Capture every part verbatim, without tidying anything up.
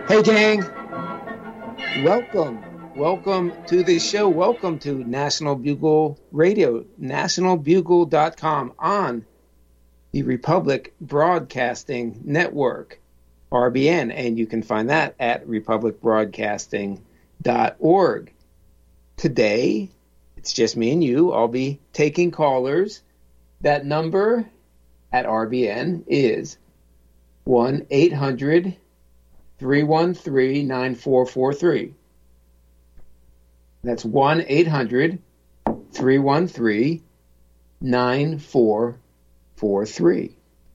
Hey, gang. Welcome. Welcome to the show. Welcome to National Bugle Radio, national bugle dot com on the Republic Broadcasting Network, R B N, and you can find that at republic broadcasting dot org. Today, it's just me and you. I'll be taking callers. That number at R B N is one eight hundred three one three nine four four three. That's one eight hundred three one three nine four four three.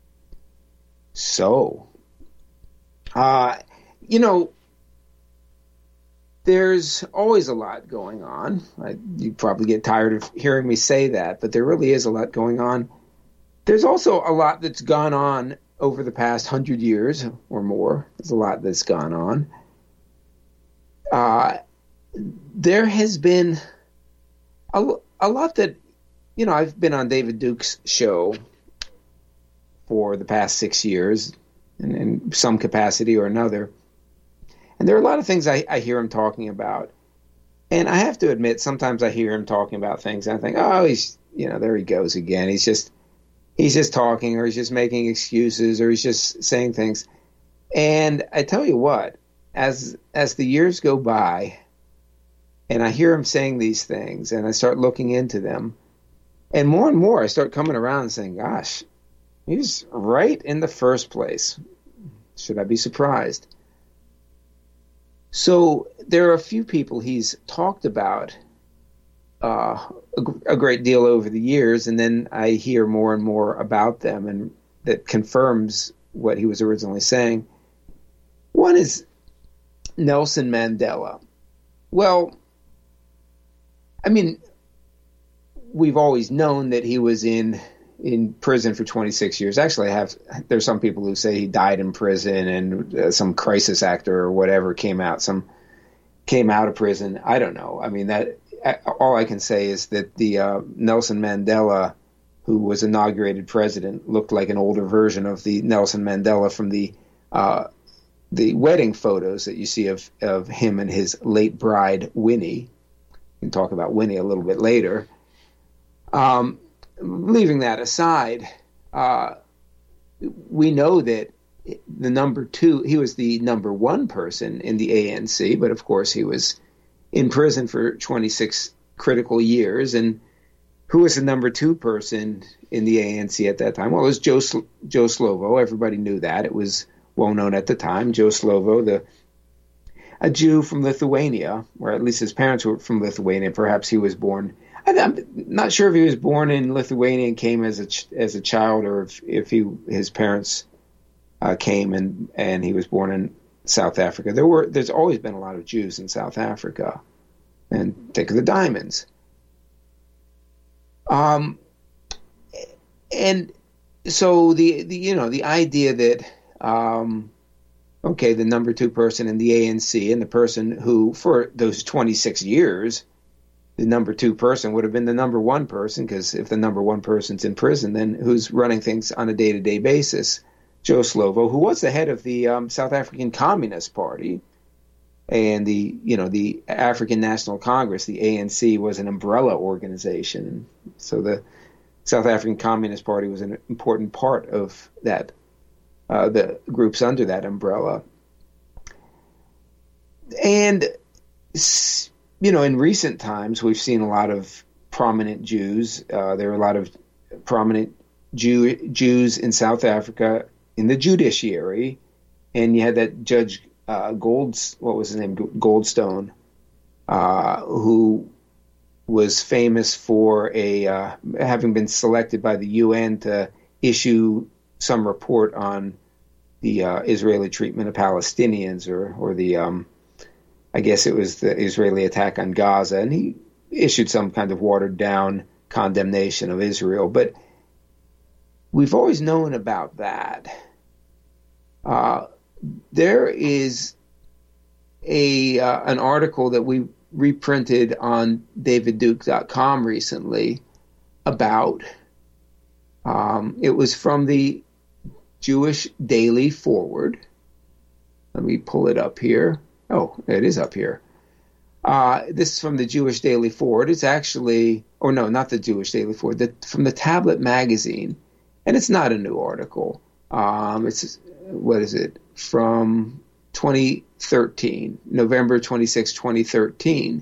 So, uh, you know, there's always a lot going on. I, you probably get tired of hearing me say that, but there really is a lot going on. There's also a lot that's gone on over the past hundred years or more. There's a lot that's gone on. Uh, there has been a, a lot that, you know, I've been on David Duke's show for the past six years in, in some capacity or another. And there are a lot of things I, I hear him talking about. And I have to admit, sometimes I hear him talking about things and I think, oh, he's, you know, there he goes again. He's just, he's just talking, or he's just making excuses, or he's just saying things. And I tell you what, as as the years go by, and I hear him saying these things, and I start looking into them, and more and more I start coming around and saying, gosh, he's right in the first place. Should I be surprised? So there are a few people he's talked about uh, a, a great deal over the years, and then I hear more and more about them, and that confirms what he was originally saying. One is Nelson Mandela. Well, I mean, we've always known that he was in in prison for twenty-six years. Actually, I have there's some people who say he died in prison, and uh, some crisis actor or whatever came out, some came out of prison. I don't know. I mean, that all I can say is that the uh, Nelson Mandela, who was inaugurated president, looked like an older version of the Nelson Mandela from the uh, the wedding photos that you see of of him and his late bride Winnie. We can talk about Winnie a little bit later. Um, leaving that aside, uh, we know that the number two, he was the number one person in the A N C, but of course he was in prison for twenty-six critical years. And who was the number two person in the A N C at that time? Well, it was Joe, Joe Slovo. Everybody knew that. It was well known at the time. Joe Slovo, the a Jew from Lithuania, or at least his parents were from Lithuania. Perhaps he was born. I'm not sure if he was born in Lithuania and came as a as a child, or if, if he his parents uh, came and and he was born in South Africa. There were there's always been a lot of Jews in South Africa, and think of the diamonds. Um, and so the, the you know the idea that um, okay, the number two person in the A N C and the person who for those twenty-six years, the number two person would have been the number one person, because if the number one person's in prison, then who's running things on a day-to-day basis? Joe Slovo, who was the head of the um, South African Communist Party and the, you know, the African National Congress, the A N C, was an umbrella organization. So the South African Communist Party was an important part of that, uh, the groups under that umbrella. And, you know, in recent times, we've seen a lot of prominent Jews. Uh, there are a lot of prominent Jew, Jews in South Africa in the judiciary, and you had that Judge uh, Golds, what was his name, Goldstone, uh, who was famous for a uh, having been selected by the U N to issue some report on the uh, Israeli treatment of Palestinians, or or the um, I guess it was the Israeli attack on Gaza, and he issued some kind of watered down condemnation of Israel. But we've always known about that. Uh, there is a uh, an article that we reprinted on david duke dot com recently about, um, it was from the Jewish Daily Forward, Let me pull it up here. Oh, it is up here. Uh, this is from the Jewish Daily Forward. It's actually, or no, not the Jewish Daily Forward, the, from the Tablet magazine. And it's not a new article. Um, it's, what is it, from twenty thirteen, November twenty-sixth, twenty thirteen.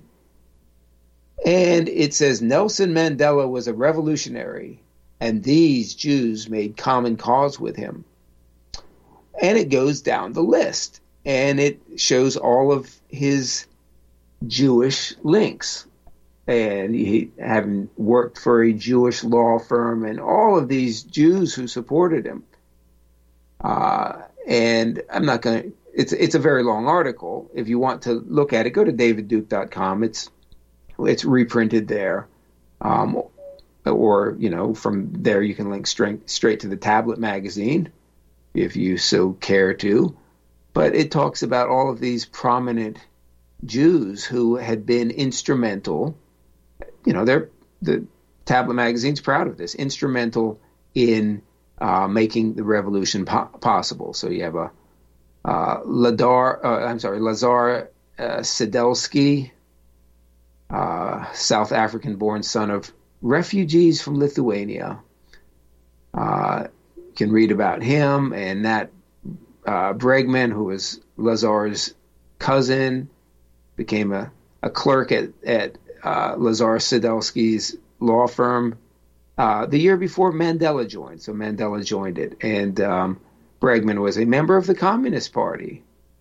And it says, Nelson Mandela was a revolutionary, and these Jews made common cause with him. And it goes down the list, and it shows all of his Jewish links. And he having worked for a Jewish law firm, and all of these Jews who supported him. Uh, and I'm not going to, it's it's a very long article. If you want to look at it, go to david duke dot com. It's it's reprinted there. Um, or, you know, from there you can link straight, straight to the Tablet magazine if you so care to. But it talks about all of these prominent Jews who had been instrumental. You know, they're, the Tablet magazine's proud of this, instrumental in uh, making the revolution po- possible. So you have a uh, Ladar, uh, I'm sorry, Lazar uh, Sedelsky, uh, South African-born son of refugees from Lithuania. Uh, you can read about him, and that uh, Bregman, who was Lazar's cousin, became a, a clerk at, at uh, Lazar Sedelsky's law firm uh, the year before Mandela joined. So Mandela joined it. And um, Bregman was a member of the Communist Party.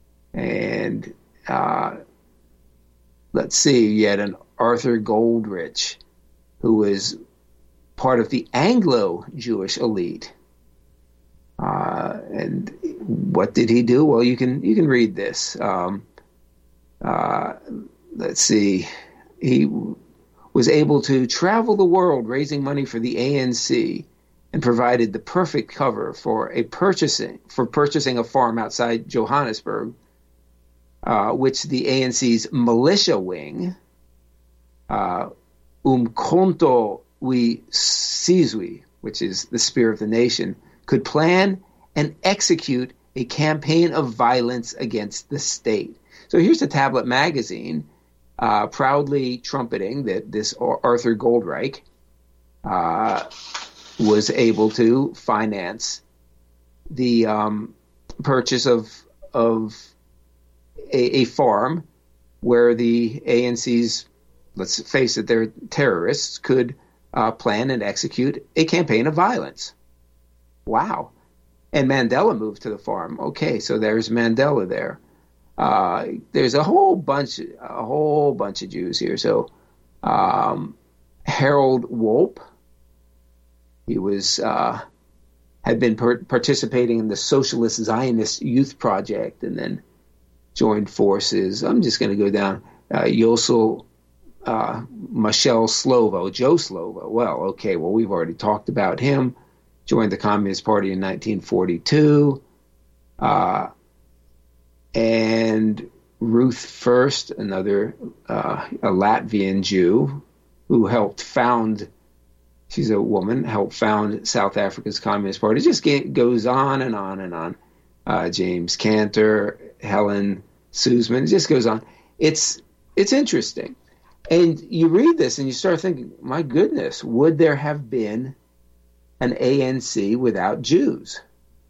And uh, let's see, you had an Arthur Goldrich, who was part of the Anglo-Jewish elite. Uh, and what did he do? Well, you can you can read this. Um, uh, let's see. He was able to travel the world raising money for the A N C and provided the perfect cover for a purchasing for purchasing a farm outside Johannesburg, uh, which the A N C's militia wing, uh, Umkhonto we Sizwe, which is the Spear of the Nation, could plan and execute a campaign of violence against the state. So here's the Tablet magazine uh, proudly trumpeting that this Arthur Goldreich uh, was able to finance the um, purchase of of a, a farm where the A N C's, let's face it, they're terrorists, could uh, plan and execute a campaign of violence. Wow. And Mandela moved to the farm. Okay, so there's Mandela there. Uh, there's a whole bunch, a whole bunch of Jews here. So um, Harold Wolpe, he was uh, had been per- participating in the Socialist Zionist Youth Project, and then joined forces. I'm just going to go down. Uh, Yosel uh, Michel Slovo, Joe Slovo. Well, okay, well we've already talked about him. Joined the Communist Party in nineteen forty-two. Uh, and Ruth First, another uh, a Latvian Jew who helped found, she's a woman, helped found South Africa's Communist Party. It just get, goes on and on and on. Uh, James Cantor, Helen Suzman, it just goes on. It's it's interesting. And you read this and you start thinking, my goodness, would there have been an A N C without Jews?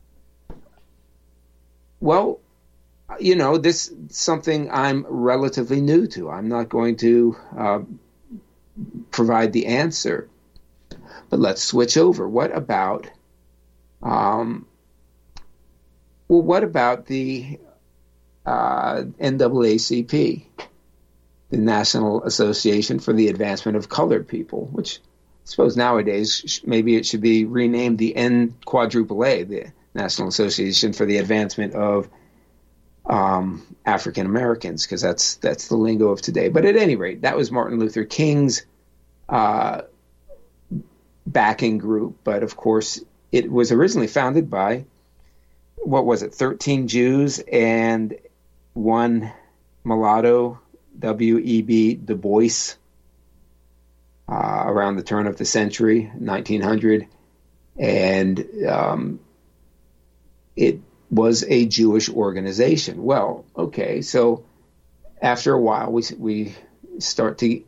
Well, you know, this is something I'm relatively new to. I'm not going to uh, provide the answer. But let's switch over. What about, um, well, what about the uh, N double A C P, the National Association for the Advancement of Colored People, which I suppose nowadays maybe it should be renamed the N quadruple A, the National Association for the Advancement of um, African Americans, because that's that's the lingo of today. But at any rate, that was Martin Luther King's uh, backing group. But of course, it was originally founded by, what was it, thirteen Jews and one mulatto, W E B Du Bois. Uh, around the turn of the century, nineteen hundred, and um, it was a Jewish organization. Well, okay, so after a while, we we start to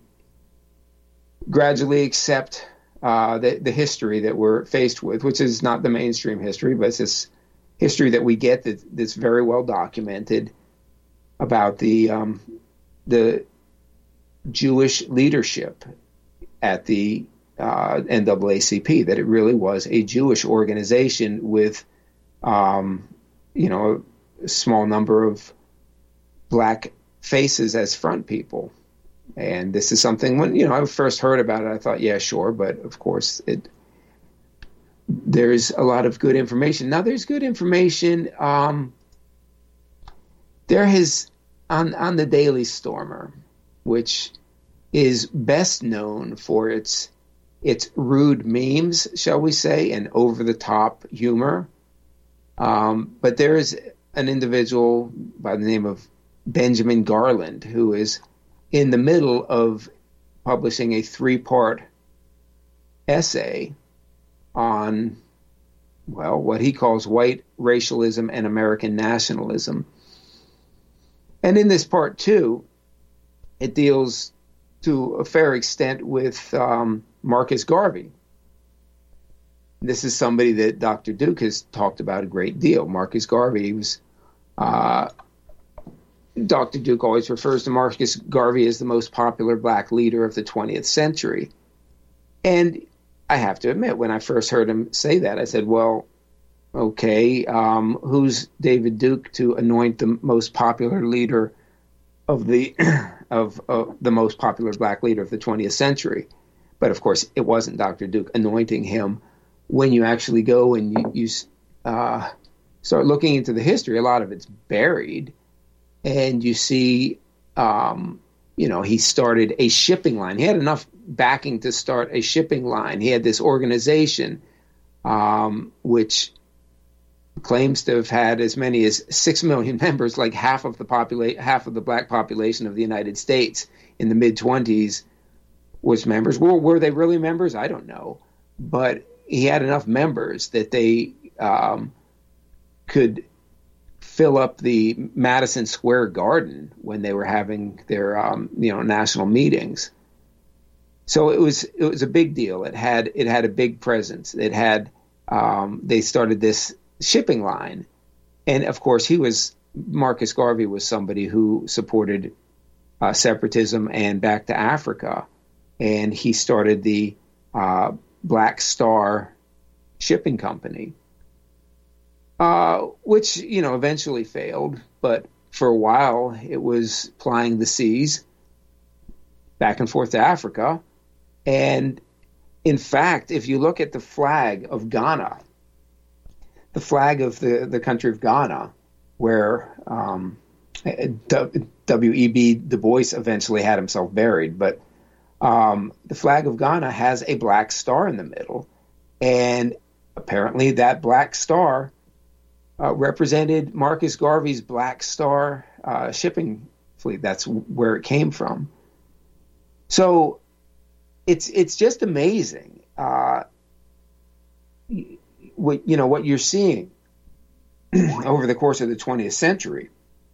gradually accept uh, the the history that we're faced with, which is not the mainstream history, but it's this history that we get that, that's very well documented about the um, the Jewish leadership at the uh, N double A C P, that it really was a Jewish organization with, um, you know, a small number of black faces as front people. And this is something, when, you know, I first heard about it, I thought, yeah, sure. But of course, it there's a lot of good information. Now, there's good information. Um, there has, on, on the Daily Stormer, which is best known for its its rude memes, shall we say, and over-the-top humor. Um, but there is an individual by the name of Benjamin Garland who is in the middle of publishing a three-part essay on, well, what he calls white racialism and American nationalism. And in this part two, it deals to a fair extent with um, Marcus Garvey. This is somebody that Doctor Duke has talked about a great deal. Marcus Garvey was, uh, Doctor Duke always refers to Marcus Garvey as the most popular black leader of the twentieth century. And I have to admit, when I first heard him say that, I said, well, okay, um, who's David Duke to anoint the most popular leader of the of uh, the most popular black leader of the twentieth century? But of course, it wasn't Doctor Duke anointing him. When you actually go and you, you uh, start looking into the history, a lot of it's buried, and you see, um, you know, he started a shipping line. He had enough backing to start a shipping line. He had this organization, um, which claims to have had as many as six million members, like half of the population, half of the black population of the United States in the mid twenties was members. Were, were they really members? I don't know, but he had enough members that they um, could fill up the Madison Square Garden when they were having their um, you know national meetings. So it was it was a big deal. It had it had a big presence. It had um, they started this shipping line, and of course he was Marcus Garvey was somebody who supported uh, separatism and Back to Africa, and he started the uh, Black Star Shipping Company, uh, which you know eventually failed, but for a while it was plying the seas back and forth to Africa. And in fact, if you look at the flag of Ghana, the flag of the, the country of Ghana, where um, W E B Du Bois eventually had himself buried, but um, the flag of Ghana has a black star in the middle, and apparently that black star uh, represented Marcus Garvey's Black Star uh, shipping fleet. That's where it came from. So it's it's just amazing, uh, what you know what you're seeing over the course of the twentieth century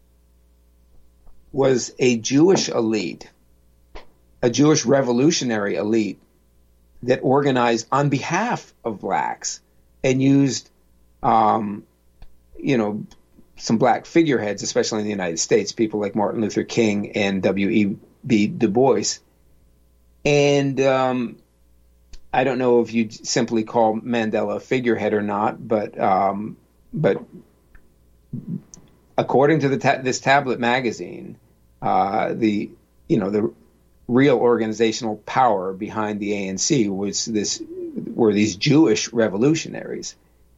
was a Jewish elite, a Jewish revolutionary elite that organized on behalf of blacks and used, um, you know, some black figureheads, especially in the United States, people like Martin Luther King and W E B Du Bois. And um, I don't know if you'd simply call Mandela a figurehead or not, but um, but according to the ta- this tablet magazine, uh, the you know the real organizational power behind the A N C was this were these Jewish revolutionaries,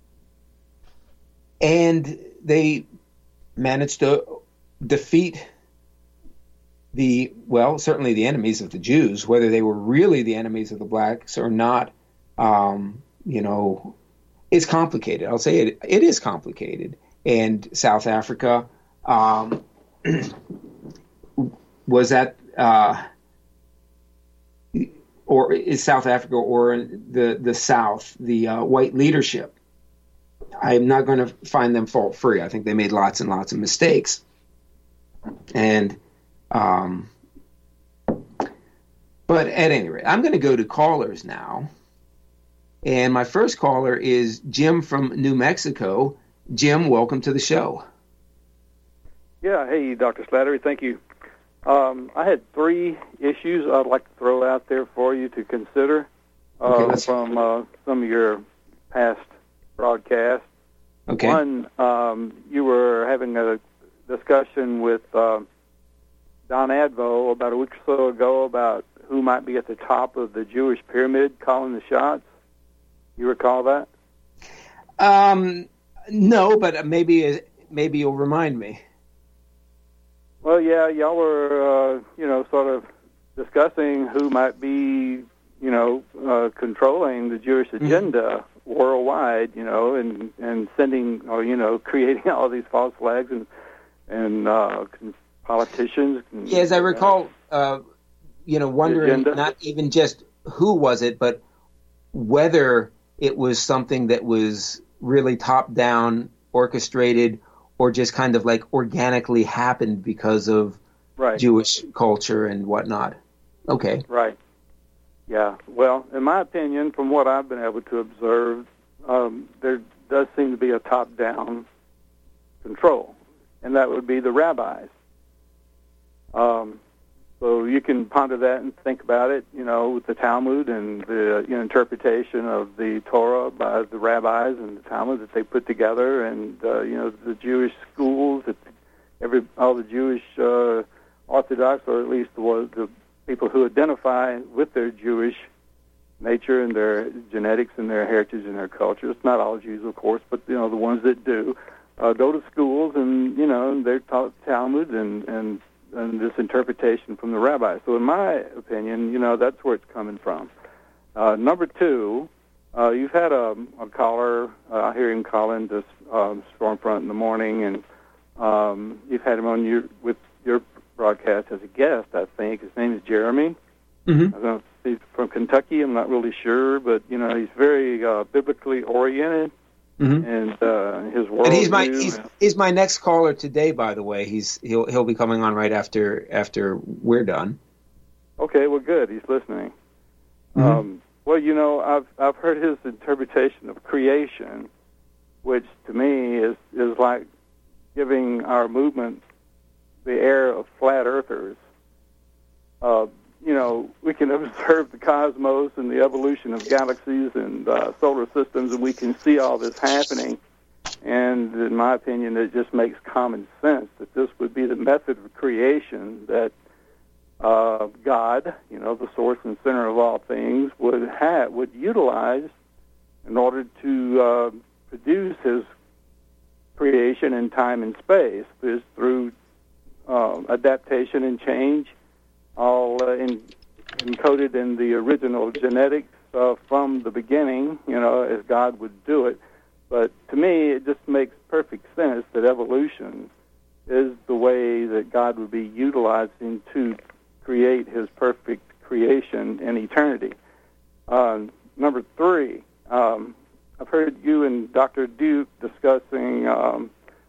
and they managed to defeat the, well, certainly the enemies of the Jews. Whether they were really the enemies of the blacks or not, um, you know, it's complicated. I'll say it, it is complicated. And South Africa um, was that, uh, or is South Africa or the, the South, the uh, white leadership I'm not going to find them fault free. I think they made lots and lots of mistakes. And, um, but at any rate, I'm going to go to callers now. And my first caller is Jim from New Mexico. Jim, welcome to the show. Yeah, hey, Doctor Slattery, thank you. Um, I had three issues I'd like to throw out there for you to consider uh, okay, from uh, some of your past broadcasts. Okay. One, um, you were having a discussion with uh, Don Advo about a week or so ago about who might be at the top of the Jewish pyramid calling the shots. You recall that? Um, no, but maybe maybe you'll remind me. Well, yeah, y'all were, uh, you know, sort of discussing who might be, you know, uh, controlling the Jewish agenda mm-hmm. worldwide, you know, and, and sending, or, you know, creating all these false flags and, and uh, politicians. And, yeah, as I recall, uh, you know, wondering not even just who was it, but whether it was something that was really top-down, orchestrated, or just kind of like organically happened because of right. Jewish culture and whatnot. Okay. Right. Yeah. Well, in my opinion, from what I've been able to observe, um, there does seem to be a top-down control, and that would be the rabbis. Um, so you can ponder that and think about it, you know, with the Talmud and the you know, interpretation of the Torah by the rabbis and the Talmud that they put together, and uh, you know the Jewish schools that every all the Jewish uh, Orthodox, or at least the, the people who identify with their Jewish nature and their genetics and their heritage and their culture. It's not all Jews, of course, but you know the ones that do uh, go to schools and you know they're taught Talmud and and. and this interpretation from the rabbis. So in my opinion, you know, that's where it's coming from. Uh, number two, uh, you've had a, a caller, uh, I hear him calling this um, Stormfront in the morning, and um, you've had him on your with your broadcast as a guest, I think. His name is Jeremy. Mm-hmm. I don't know if he's from Kentucky, I'm not really sure, but, you know, he's very uh, biblically oriented. Mm-hmm. And uh, his world. And he's my he's, he's my next caller today. By the way, he's he'll he'll be coming on right after after we're done. Okay, well, good. He's listening. Mm-hmm. Um, well, you know, I've I've heard his interpretation of creation, which to me is is like giving our movement the air of flat earthers. Uh, you know, we can observe the cosmos and the evolution of galaxies and uh, solar systems, and we can see all this happening. And in my opinion, it just makes common sense that this would be the method of creation that uh, God, you know, the source and center of all things, would have, would utilize in order to uh, produce His creation in time and space. Is through uh, adaptation and change, all uh, in, encoded in the original genetics uh, from the beginning, you know, as God would do it. But to me, it just makes perfect sense that evolution is the way that God would be utilizing to create His perfect creation in eternity. Uh, number three, um, I've heard you and Doctor Duke discussing um,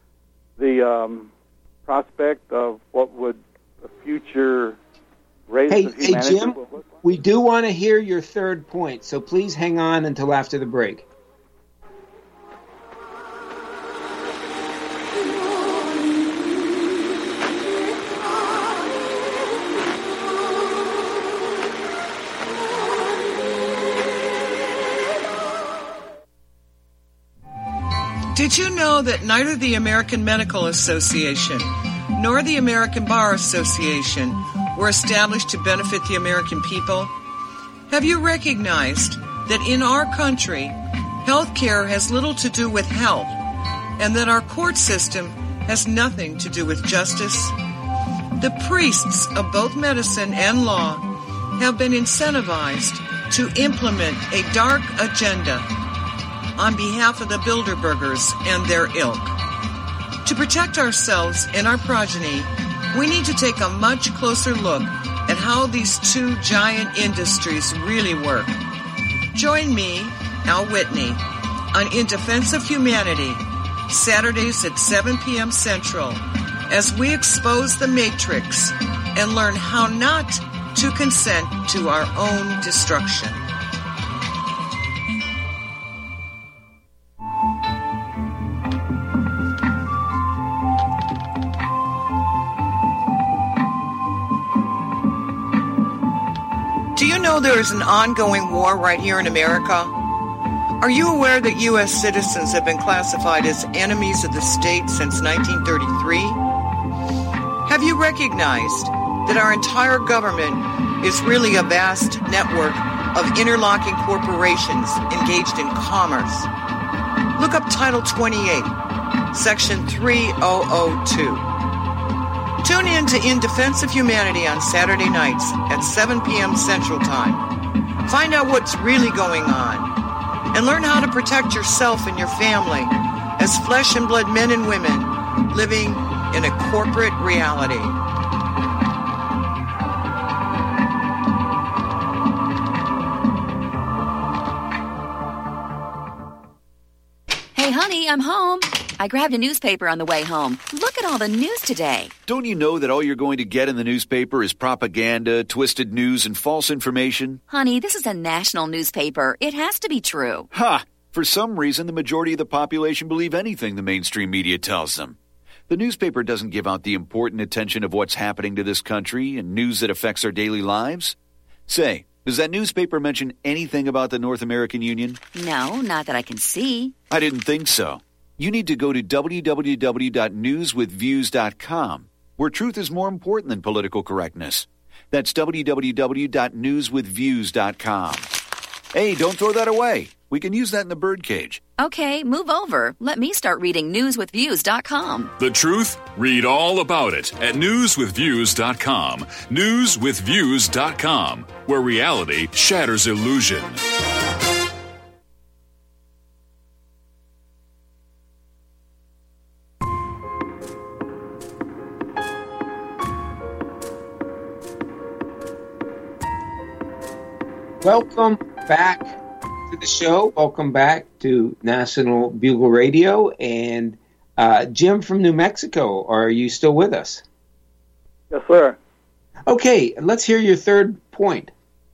the um, prospect of what would a future race hey, of humanity hey, Jim, will look like. We do want to hear your third point, so please hang on until after the break. Did you know that neither the American Medical Association nor the American Bar Association were established to benefit the American people? Have you recognized that in our country, health care has little to do with health, and that our court system has nothing to do with justice? The priests of both medicine and law have been incentivized to implement a dark agenda on behalf of the Bilderbergers and their ilk. To protect ourselves and our progeny, we need to take a much closer look at how these two giant industries really work. Join me, Al Whitney, on In Defense of Humanity, Saturdays at seven p.m. Central, as we expose the matrix and learn how not to consent to our own destruction. Do you know there is an ongoing war right here in America? Are you aware that U S citizens have been classified as enemies of the state since nineteen thirty-three? Have you recognized that our entire government is really a vast network of interlocking corporations engaged in commerce? Look up Title twenty-eight, Section three thousand two. Tune in to In Defense of Humanity on Saturday nights at seven p.m. Central Time. Find out what's really going on and learn how to protect yourself and your family as flesh and blood men and women living in a corporate reality. Hey, honey, I'm home. I grabbed a newspaper on the way home. Look at all the news today. Don't you know that all you're going to get in the newspaper is propaganda, twisted news, and false information? Honey, this is a national newspaper. It has to be true. Ha! For some reason, the majority of the population believe anything the mainstream media tells them. The newspaper doesn't give out the important attention of what's happening to this country and news that affects our daily lives. Say, does that newspaper mention anything about the North American Union? No, not that I can see. I didn't think so. You need to go to w w w dot news with views dot com, where truth is more important than political correctness. That's w w w dot news with views dot com. Hey, don't throw that away. We can use that in the birdcage. Okay, move over. Let me start reading news with views dot com. The truth? Read all about it at news with views dot com. news with views dot com, where reality shatters illusion. Welcome back to the show. Welcome back to National Bugle Radio. And uh, Jim from New Mexico, are you still with us? Yes, sir. Okay, let's hear your third point.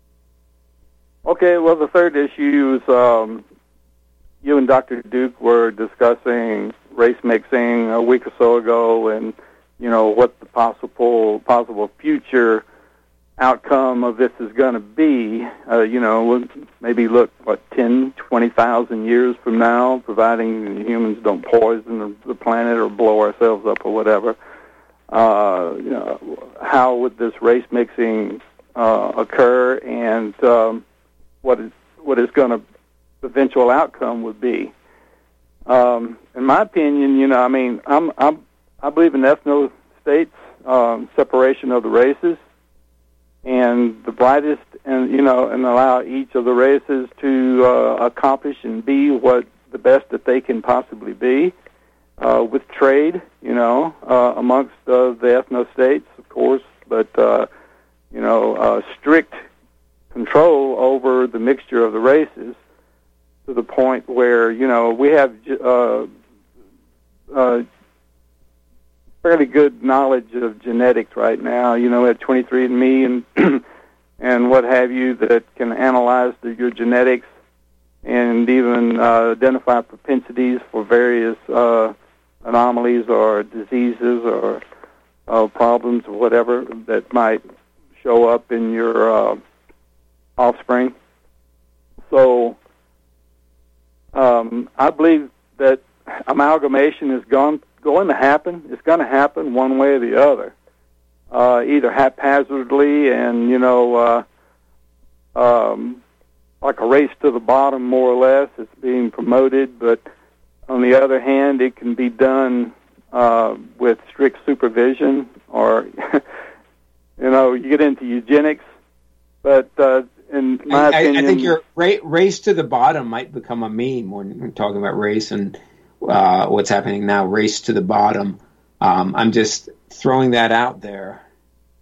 Okay, well, the third issue is um, you and Doctor Duke were discussing race mixing a week or so ago, and you know what the possible possible future outcome of this is going to be. Uh, you know, maybe look what ten, twenty thousand years from now, providing humans don't poison the, the planet or blow ourselves up or whatever. Uh, you know, how would this race mixing uh, occur, and um, what is what is going to the eventual outcome would be? Um, in my opinion, you know, I mean, I'm, I'm I believe in ethno states, um, separation of the races, and the brightest, and you know, and allow each of the races to uh, accomplish and be what the best that they can possibly be. Uh, with trade, you know, uh, amongst uh, the ethno states, of course, but uh, you know, uh, strict control over the mixture of the races to the point where you know we have uh, uh, fairly good knowledge of genetics right now. You know, at twenty-three and me and and what have you that can analyze the, your genetics and even uh, identify propensities for various uh, anomalies or diseases or uh, problems or whatever that might show up in your uh, offspring. So um, I believe that amalgamation is gone, going to happen. It's going to happen one way or the other, uh, either haphazardly and, you know, uh, um, like a race to the bottom, more or less. It's being promoted, but on the other hand, it can be done uh, with strict supervision, or you know, you get into eugenics. But uh, in my I, opinion, I think your ra- race to the bottom might become a meme when we're talking about race and uh, what's happening now. Race to the bottom. Um, I'm just throwing that out there.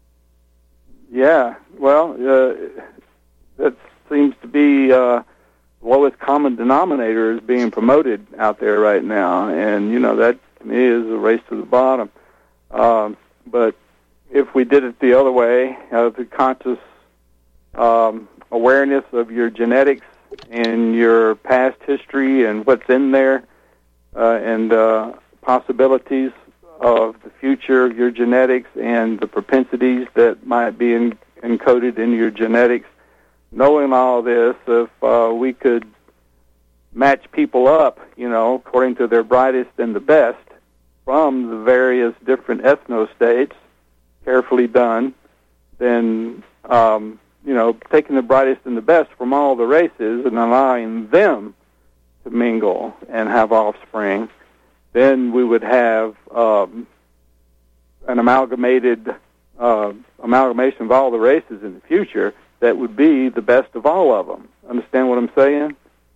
Yeah, well, uh, that seems to be uh, lowest common denominator is being promoted out there right now, and you know that to me is a race to the bottom. Um, but if we did it the other way, uh, the conscious um, awareness of your genetics and your past history and what's in there, uh, and uh, possibilities of the future, your genetics and the propensities that might be in, encoded in your genetics. Knowing all this, if uh, we could match people up, you know, according to their brightest and the best from the various different ethno-states, carefully done, then, um, you know, taking the brightest and the best from all the races and allowing them to mingle and have offspring, then we would have um, an amalgamated uh, amalgamation of all the races in the future that would be the best of all of them. Understand what I'm saying?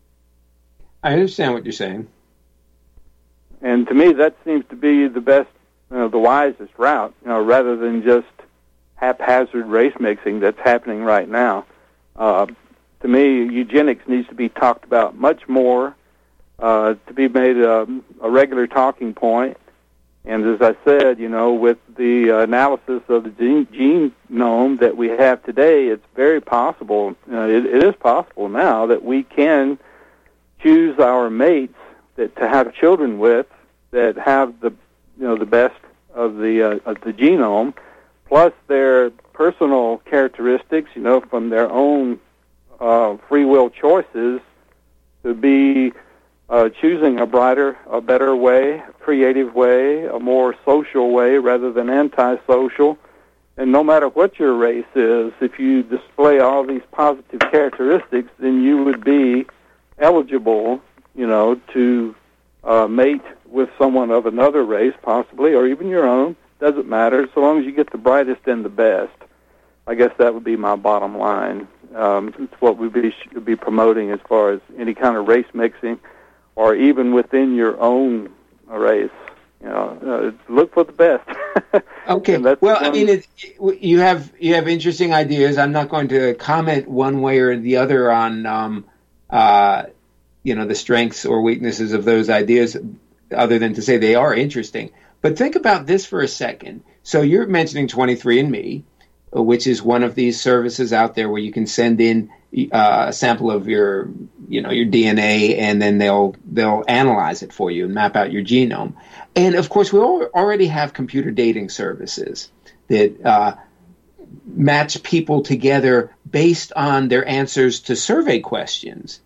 I understand what you're saying. And to me, that seems to be the best, you know, the wisest route, you know, rather than just haphazard race mixing that's happening right now. Uh, to me, eugenics needs to be talked about much more, uh, to be made a, a regular talking point. And as I said, you know, with the analysis of the gene, genome that we have today, it's very possible, uh, it, it is possible now that we can choose our mates that to have children with that have the, you know, the best of the uh, of the genome, plus their personal characteristics, you know, from their own uh, free will choices, to be uh, choosing a brighter, a better way, a creative way, a more social way rather than antisocial. And no matter what your race is, if you display all these positive characteristics, then you would be eligible, you know, to uh, mate with someone of another race, possibly, or even your own. Doesn't matter, so long as you get the brightest and the best. I guess that would be my bottom line. Um, it's what we be, should be promoting as far as any kind of race mixing, or even within your own race. You know, uh, look for the best. Okay. Well, I mean, it, you have you have interesting ideas. I'm not going to comment one way or the other on, um, uh, you know, the strengths or weaknesses of those ideas, other than to say they are interesting. But think about this for a second. So you're mentioning twenty-three and me, which is one of these services out there where you can send in uh, a sample of your, you know, your D N A, and then they'll they'll analyze it for you and map out your genome. And of course, we already have computer dating services that uh, match people together based on their answers to survey questions.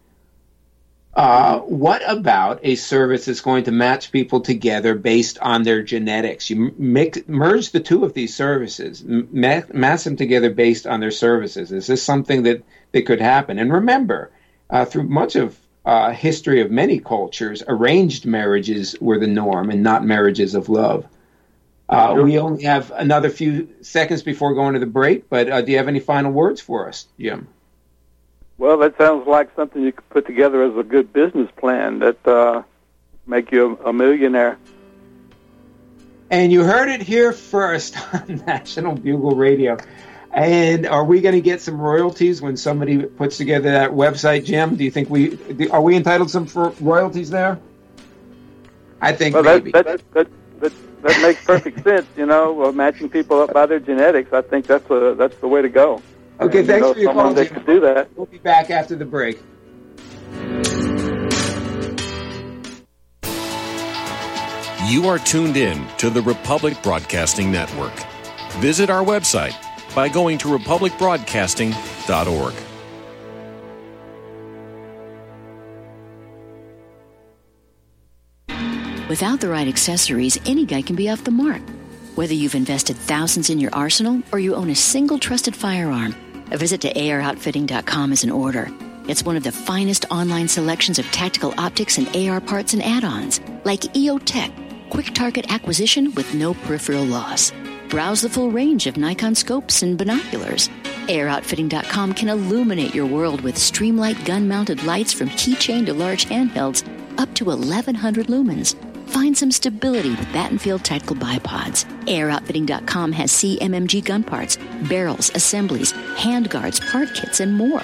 Uh, what about a service that's going to match people together based on their genetics? You mix, merge the two of these services, ma- match them together based on their services. Is this something that, that could happen? And remember, uh, through much of uh, history of many cultures, arranged marriages were the norm and not marriages of love. Uh, sure. We only have another few seconds before going to the break, but uh, do you have any final words for us, Jim? Well, that sounds like something you could put together as a good business plan that uh, make you a, a millionaire. And you heard it here first on National Bugle Radio. And are we going to get some royalties when somebody puts together that website, Jim? Do you think we are we entitled some for royalties there? I think well, maybe. That, that, that, that, that makes perfect sense. You know, uh, matching people up by their genetics. I think that's a, that's the way to go. Okay, and, thanks you know, for your call, Jim. Could do that. We'll be back after the break. You are tuned in to the Republic Broadcasting Network. Visit our website by going to republic broadcasting dot org. Without the right accessories, any guy can be off the mark. Whether you've invested thousands in your arsenal or you own a single trusted firearm, a visit to A R outfitting dot com is in order. It's one of the finest online selections of tactical optics and A R parts and add-ons, like E O Tech, quick target acquisition with no peripheral loss. Browse the full range of Nikon scopes and binoculars. A R outfitting dot com can illuminate your world with Streamlight gun-mounted lights from keychain to large handhelds up to eleven hundred lumens. Find some stability with Battenfield Tactical Bipods. A R outfitting dot com has C M M G gun parts, barrels, assemblies, handguards, part kits, and more.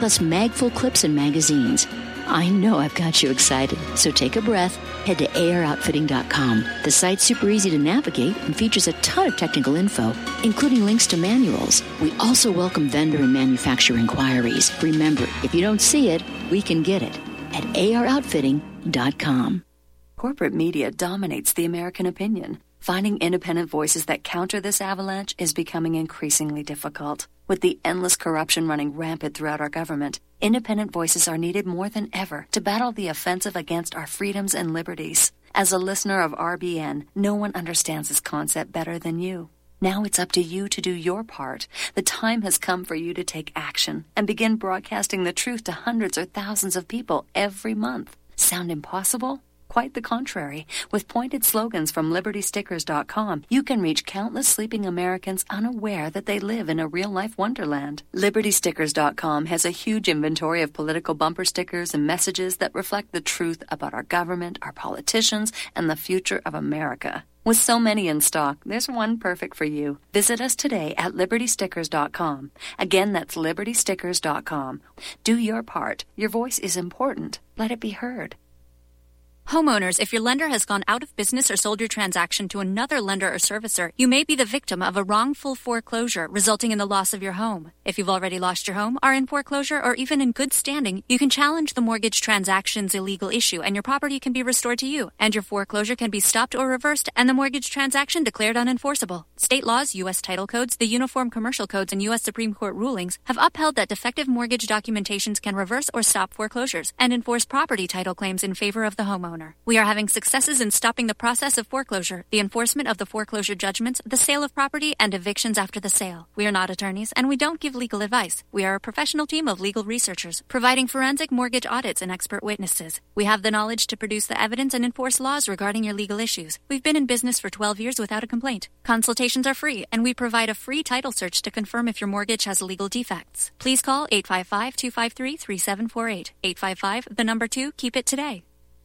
plus magful clips and magazines. I know I've got you excited, so take a breath. Head to A R outfitting dot com. The site's super easy to navigate and features a ton of technical info, including links to manuals. We also welcome vendor and manufacturer inquiries. Remember, if you don't see it, we can get it at A R outfitting dot com. Corporate media dominates the American opinion. Finding independent voices that counter this avalanche is becoming increasingly difficult. With the endless corruption running rampant throughout our government, independent voices are needed more than ever to battle the offensive against our freedoms and liberties. As a listener of R B N, no one understands this concept better than you. Now it's up to you to do your part. The time has come for you to take action and begin broadcasting the truth to hundreds or thousands of people every month. Sound impossible? Quite the contrary. With pointed slogans from liberty stickers dot com, you can reach countless sleeping Americans unaware that they live in a real-life wonderland. liberty stickers dot com has a huge inventory of political bumper stickers and messages that reflect the truth about our government, our politicians, and the future of America. With so many in stock, there's one perfect for you. Visit us today at liberty stickers dot com. Again, that's liberty stickers dot com. Do your part. Your voice is important. Let it be heard. Homeowners, if your lender has gone out of business or sold your transaction to another lender or servicer, you may be the victim of a wrongful foreclosure resulting in the loss of your home. If you've already lost your home, are in foreclosure, or even in good standing, you can challenge the mortgage transaction's illegal issue and your property can be restored to you, and your foreclosure can be stopped or reversed and the mortgage transaction declared unenforceable. State laws, U S title codes, the Uniform Commercial Codes, and U S Supreme Court rulings have upheld that defective mortgage documentations can reverse or stop foreclosures and enforce property title claims in favor of the homeowner. We are having successes in stopping the process of foreclosure, the enforcement of the foreclosure judgments, the sale of property, and evictions after the sale. We are not attorneys, and we don't give legal advice. We are a professional team of legal researchers, providing forensic mortgage audits and expert witnesses. We have the knowledge to produce the evidence and enforce laws regarding your legal issues. We've been in business for twelve years without a complaint. Consultations are free, and we provide a free title search to confirm if your mortgage has legal defects. Please call eight five five, two five three, three seven four eight. eight five five, the number two, keep it today.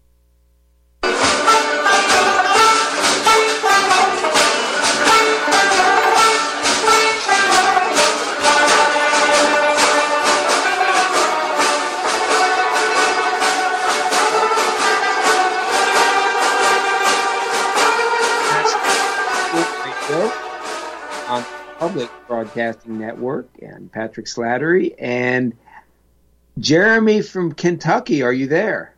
On Public Broadcasting Network, and Patrick Slattery and Jeremy from Kentucky. Are you there?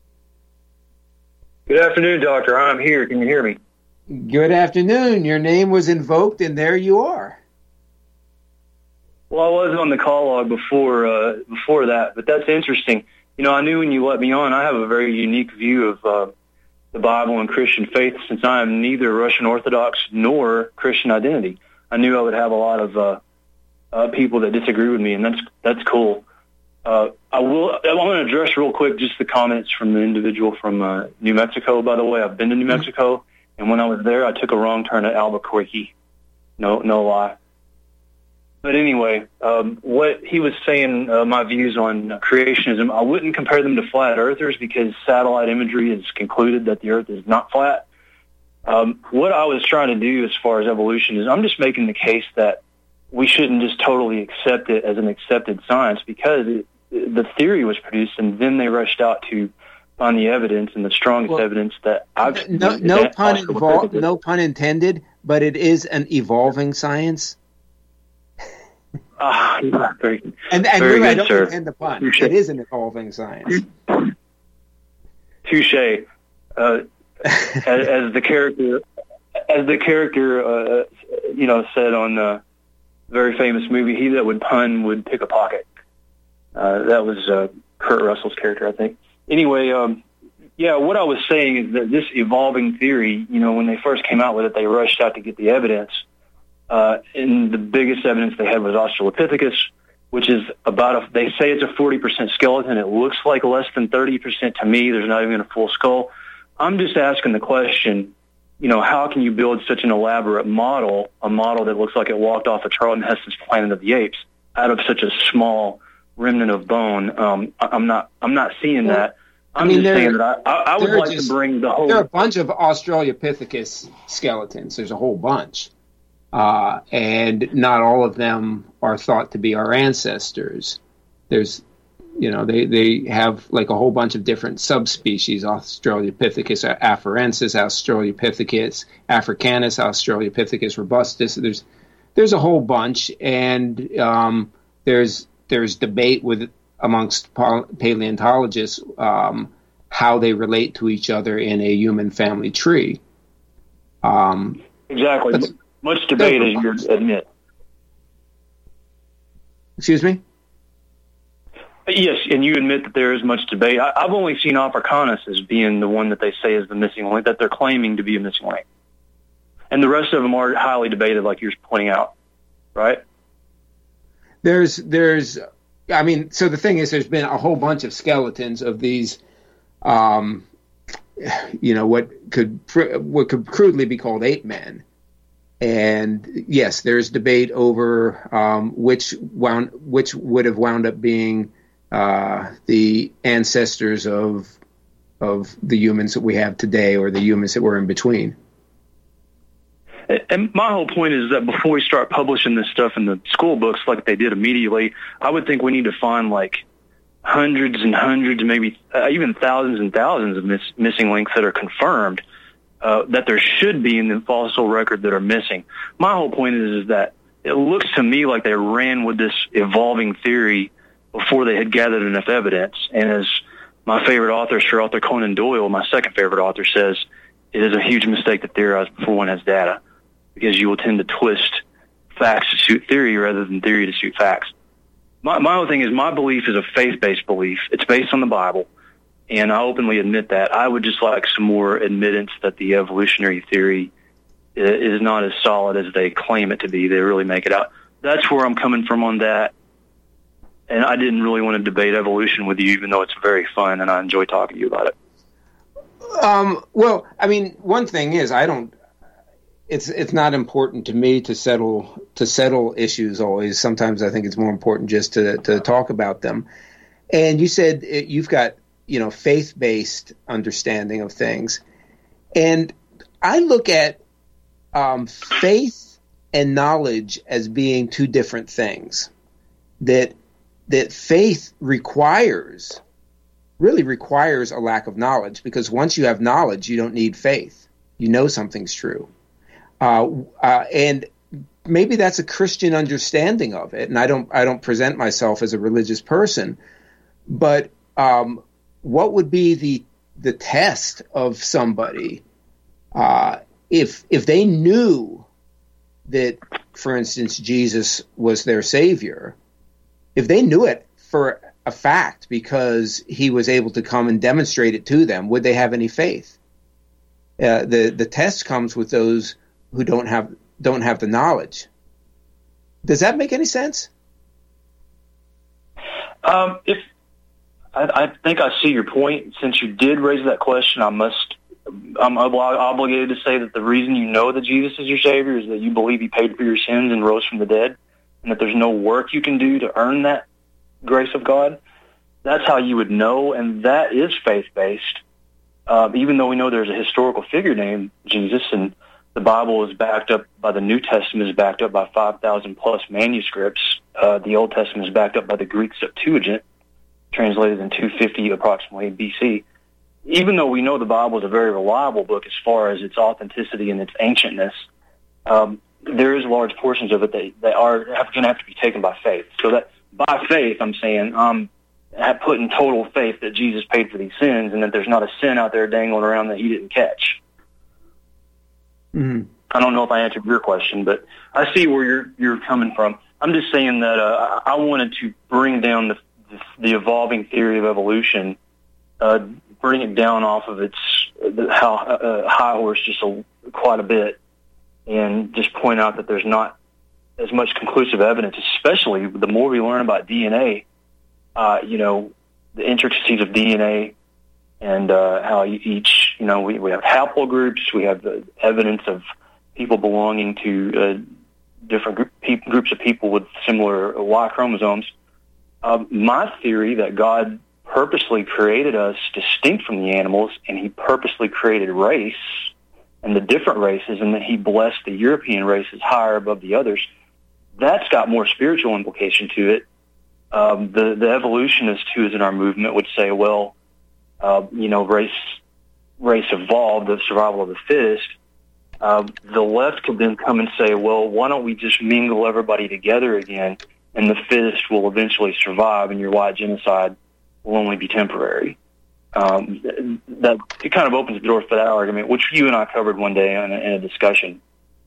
Good afternoon, Doctor. I'm here. Can you hear me? Good afternoon. Your name was invoked, and there you are. Well, I was on the call log before uh, before that, but that's interesting. You know, I knew when you let me on, I have a very unique view of uh, the Bible and Christian faith, since I am neither Russian Orthodox nor Christian identity. I knew I would have a lot of uh, uh, people that disagree with me, and that's that's cool. Uh, I will. I want to address real quick just the comments from the individual from uh, New Mexico. By the way, I've been to New Mexico, and when I was there, I took a wrong turn at Albuquerque. No, no lie. But anyway, um, what he was saying, uh, my views on uh, creationism, I wouldn't compare them to flat earthers because satellite imagery has concluded that the Earth is not flat. Um, what I was trying to do as far as evolution is I'm just making the case that we shouldn't just totally accept it as an accepted science because it, the theory was produced and then they rushed out to find the evidence and the strongest well, evidence that I've... No, no, that pun invol- no pun intended, but it is an evolving science. Ah, very, and and very really, good, I don't sir. intend the pun. Touché. It is an evolving science. Touche. Uh, as, as the character, as the character, uh, you know, said on the very famous movie, "He that would pun would pick a pocket." Uh, that was uh, Kurt Russell's character, I think. Anyway, um, yeah, what I was saying is that this evolving theory, you know, when they first came out with it, they rushed out to get the evidence. Uh, and the biggest evidence they had was Australopithecus, which is about a, they say it's a forty percent skeleton. It looks like less than thirty percent to me. There's not even a full skull. I'm just asking the question, you know, how can you build such an elaborate model, a model that looks like it walked off of Charlton Heston's Planet of the Apes, out of such a small remnant of bone? Um, I, I'm not, I'm not seeing well, that. I'm I mean, just saying that I, I, I would like just, to bring the whole... There are a bunch of Australopithecus skeletons. There's a whole bunch. Uh, and not all of them are thought to be our ancestors. There's You know, they, they have like a whole bunch of different subspecies: Australopithecus afarensis, Australopithecus africanus, Australopithecus robustus. There's there's a whole bunch, and um, there's there's debate with amongst paleontologists um, how they relate to each other in a human family tree. Um, exactly. Much debate, as you admit. Excuse me? Yes, and you admit that there is much debate. I, I've only seen Africanus as being the one that they say is the missing link, that they're claiming to be a missing link. And the rest of them are highly debated, like you're pointing out, right? There's, there's, I mean, so the thing is, there's been a whole bunch of skeletons of these, um, you know, what could what could crudely be called ape men. And yes, there's debate over um, which wound, which would have wound up being uh, the ancestors of of the humans that we have today, or the humans that were in between. And my whole point is that before we start publishing this stuff in the school books like they did immediately, I would think we need to find like hundreds and hundreds, maybe uh, even thousands and thousands of miss- missing links that are confirmed. Uh, that there should be in the fossil record that are missing. My whole point is, is that it looks to me like they ran with this evolving theory before they had gathered enough evidence. And as my favorite author, Sir Arthur Conan Doyle, my second favorite author, says, it is a huge mistake to theorize before one has data, because you will tend to twist facts to suit theory rather than theory to suit facts. My, my whole thing is, my belief is a faith-based belief. It's based on the Bible. And I openly admit that. I would just like some more admittance that the evolutionary theory is not as solid as they claim it to be. They really make it out. That's where I'm coming from on that. And I didn't really want to debate evolution with you, even though it's very fun and I enjoy talking to you about it. Um, well, I mean, one thing is, I don't. It's it's not important to me to settle to settle issues always. Sometimes I think it's more important just to to talk about them. And you said it, you've got, you know, faith-based understanding of things. And I look at um, faith and knowledge as being two different things. That that faith requires, really requires a lack of knowledge, because once you have knowledge, you don't need faith. You know something's true. Uh, uh, and maybe that's a Christian understanding of it. And I don't I don't present myself as a religious person, but um, what would be the the test of somebody uh, if if they knew that, for instance, Jesus was their Savior, if they knew it for a fact because he was able to come and demonstrate it to them, would they have any faith? Uh, the the test comes with those who don't have don't have the knowledge. Does that make any sense? Um, if I, I think I see your point. Since you did raise that question, I must, I'm obligated to say that the reason you know that Jesus is your Savior is that you believe he paid for your sins and rose from the dead, and that there's no work you can do to earn that grace of God. That's how you would know, and that is faith-based. Uh, even though we know there's a historical figure named Jesus, and the Bible is backed up by the New Testament, is backed up by five thousand plus manuscripts. Uh, the Old Testament is backed up by the Greek Septuagint, translated in two fifty approximately B C. Even though we know the Bible is a very reliable book as far as its authenticity and its ancientness, um, there is large portions of it that, that are going to have to be taken by faith. So that by faith, I'm saying um, I put in total faith that Jesus paid for these sins, and that there's not a sin out there dangling around that he didn't catch. Mm-hmm. I don't know if I answered your question, but I see where you're you're coming from. I'm just saying that uh, I wanted to bring down the the, the evolving theory of evolution, uh, bring it down off of its uh, how uh, high horse just a, quite a bit, and just point out that there's not as much conclusive evidence, especially the more we learn about D N A. Uh, you know, the intricacies of D N A. And uh, how each, you know, we, we have haplogroups, we have the evidence of people belonging to uh, different group, pe- groups of people with similar Y chromosomes. Uh, my theory that God purposely created us distinct from the animals, and he purposely created race and the different races, and that he blessed the European races higher above the others, that's got more spiritual implication to it. Um, the, the evolutionists who is in our movement would say, well, uh, you know, race race evolved, the survival of the fittest. Uh, the left could then come and say, well, why don't we just mingle everybody together again, and the fittest will eventually survive, and your white genocide will only be temporary. Um, that it kind of opens the door for that argument, which you and I covered one day in a, in a discussion.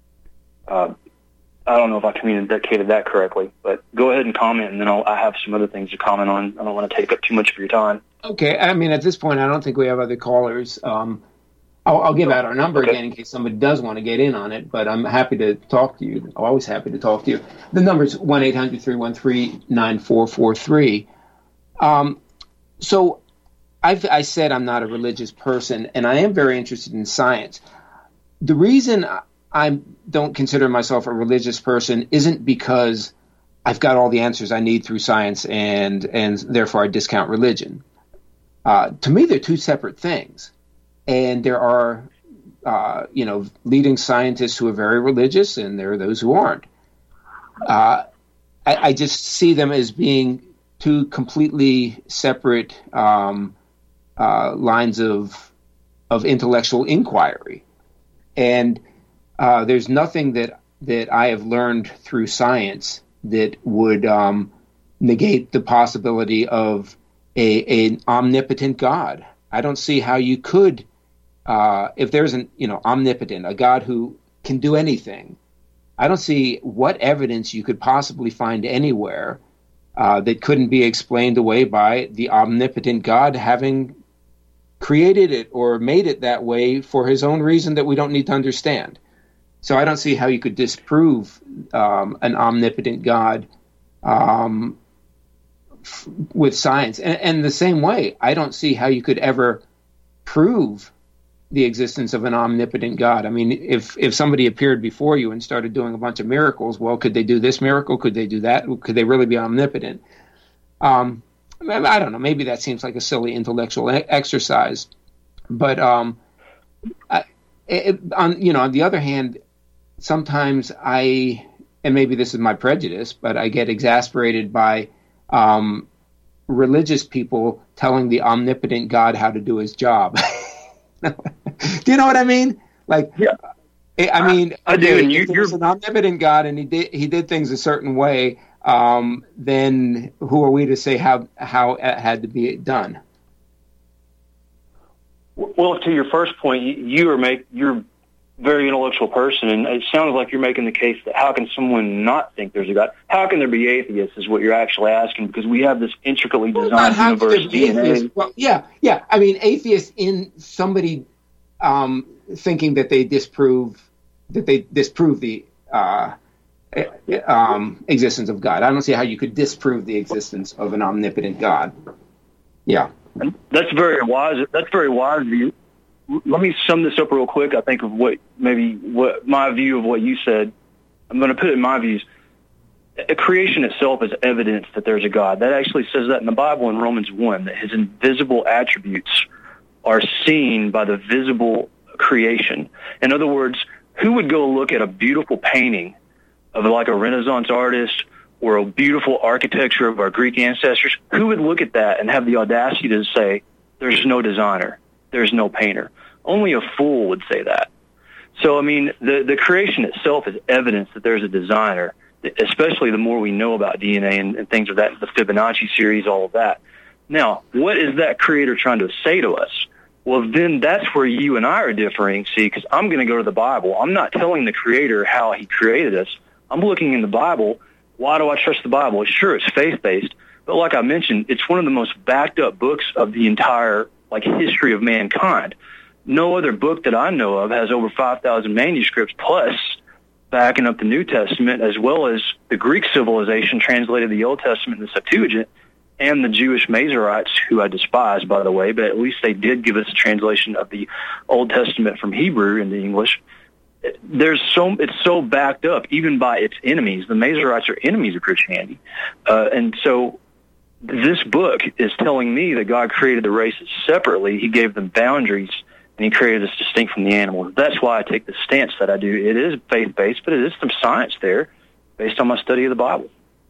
Uh, I don't know if I communicated that correctly, but go ahead and comment, and then I'll, I have some other things to comment on. I don't want to take up too much of your time. Okay. I mean, at this point, I don't think we have other callers. Um, I'll, I'll give out our number okay. again in case somebody does want to get in on it, but I'm happy to talk to you. I'm always happy to talk to you. The number is one eight hundred three one three nine four four three. Um, so I've, I said I'm not a religious person, and I am very interested in science. The reason I don't consider myself a religious person isn't because I've got all the answers I need through science, and and therefore I discount religion. Uh, to me, they're two separate things. And there are, uh, you know, leading scientists who are very religious, and there are those who aren't. Uh, I, I just see them as being two completely separate um, uh, lines of of intellectual inquiry. And uh, there's nothing that that I have learned through science that would um, negate the possibility of a an omnipotent God. I don't see how you could. Uh, if there's an, you know, omnipotent, a God who can do anything, I don't see what evidence you could possibly find anywhere uh, that couldn't be explained away by the omnipotent God having created it or made it that way for his own reason that we don't need to understand. So I don't see how you could disprove um, an omnipotent God um, f- with science. And, and the same way, I don't see how you could ever prove the existence of an omnipotent God. I mean, if if somebody appeared before you and started doing a bunch of miracles, well, could they do this miracle? Could they do that? Could they really be omnipotent? Um, I don't know. Maybe that seems like a silly intellectual exercise, but um, I, it, on you know, on the other hand, sometimes I, and maybe this is my prejudice, but I get exasperated by um, religious people telling the omnipotent God how to do his job. Do you know what I mean? Like, yeah. I mean, I, I do. Okay, and you, if there's an omnipotent God and he did he did things a certain way, um, then who are we to say how how it had to be done? Well, to your first point, you, you are make you're a very intellectual person, and it sounds like you're making the case that how can someone not think there's a God? How can there be atheists? Is what you're actually asking, because we have this intricately designed well, universe. D N A. Well, yeah, yeah. I mean, atheists in somebody um, thinking that they disprove that they disprove the uh, um, existence of God. I don't see how you could disprove the existence of an omnipotent God. Yeah. That's very wise. That's very wise of you. Let me sum this up real quick. I think of what maybe what my view of what you said. I'm going to put it in my views. Creation itself is evidence that there's a God. That actually says that in the Bible in Romans one, that his invisible attributes are seen by the visible creation. In other words, who would go look at a beautiful painting of like a Renaissance artist or a beautiful architecture of our Greek ancestors? Who would look at that and have the audacity to say, there's no designer, there's no painter? Only a fool would say that. So, I mean, the, the creation itself is evidence that there's a designer, especially the more we know about D N A and, and things of that, the Fibonacci series, all of that. Now, what is that creator trying to say to us? Well, then that's where you and I are differing, see, because I'm going to go to the Bible. I'm not telling the creator how he created us. I'm looking in the Bible. Why do I trust the Bible? Sure, it's faith-based, but like I mentioned, it's one of the most backed-up books of the entire like history of mankind. No other book that I know of has over five thousand manuscripts plus backing up the New Testament, as well as the Greek civilization translated the Old Testament in the Septuagint, and the Jewish Masoretes, who I despise, by the way, but at least they did give us a translation of the Old Testament from Hebrew into English. There's so it's so backed up, even by its enemies. The Masoretes are enemies of Christianity, uh, and so this book is telling me that God created the races separately. He gave them boundaries, and he created us distinct from the animals. That's why I take the stance that I do. It is faith-based, but it is some science there based on my study of the Bible.